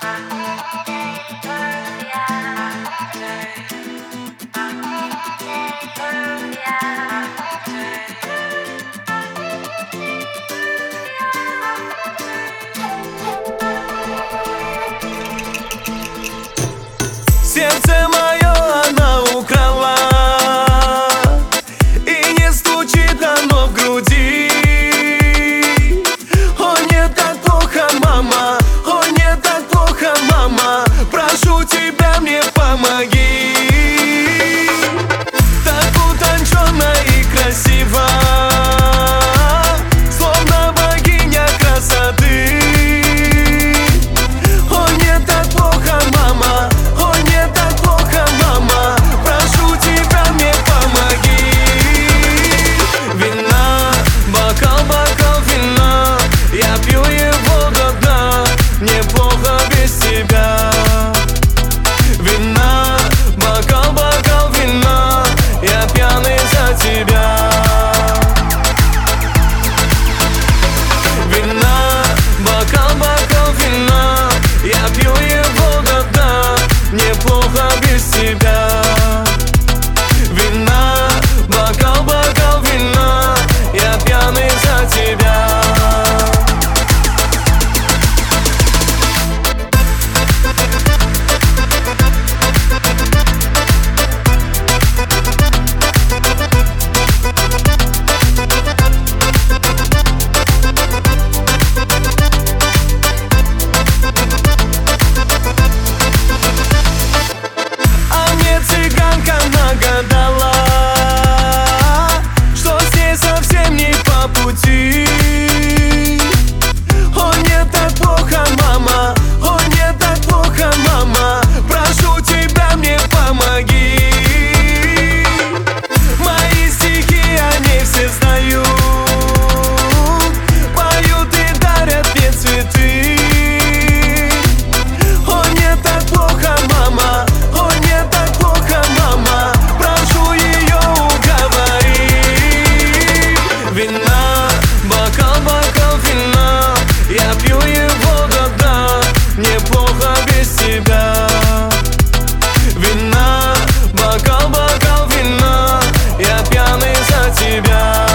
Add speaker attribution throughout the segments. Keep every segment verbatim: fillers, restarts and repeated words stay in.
Speaker 1: Сердце мое она украла, и не стучит оно в груди. О, не так плохо, мама, о, не так плохо, мама, прошу тебя, мне помоги. Так утонченно и красиво, словно богиня красоты. О, не так плохо, мама, неплохо без тебя. Вина, бокал, бокал вина, я пьяный за тебя. Вина, бокал, бокал вина, я пью его до дна. Неплохо без тебя. Вина, бокал, бокал вина, я пьяный за тебя. Цыганка нагадала, что с ней совсем не по пути. О, не так плохо, мама, о, не так плохо, мама, прошу тебя, мне помоги. Мои стихи они все знают, поют и дарят мне цветы. О, не так плохо, мама, о, не так плохо, мама, прошу ее уговори. Вина, бокал, бокал вина, я пью его до дна. Неплохо без тебя. Вина, бокал, бокал вина, я пьяный за тебя.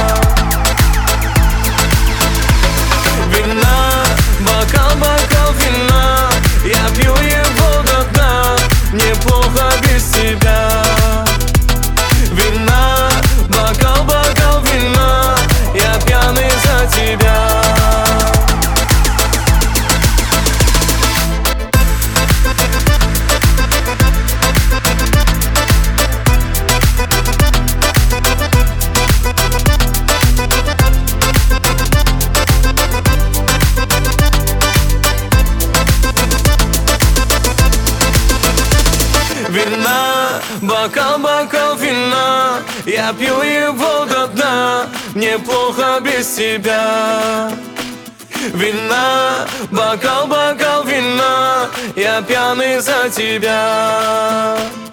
Speaker 1: Вина, бокал, бокал вина, я пью его до дна. Неплохо без тебя. Вина, бокал, бокал вина, я пьяный за тебя. Вина, бокал, бокал вина, я пью его до дна. Неплохо без тебя. Вина, бокал, бокал вина, я пьяный за тебя.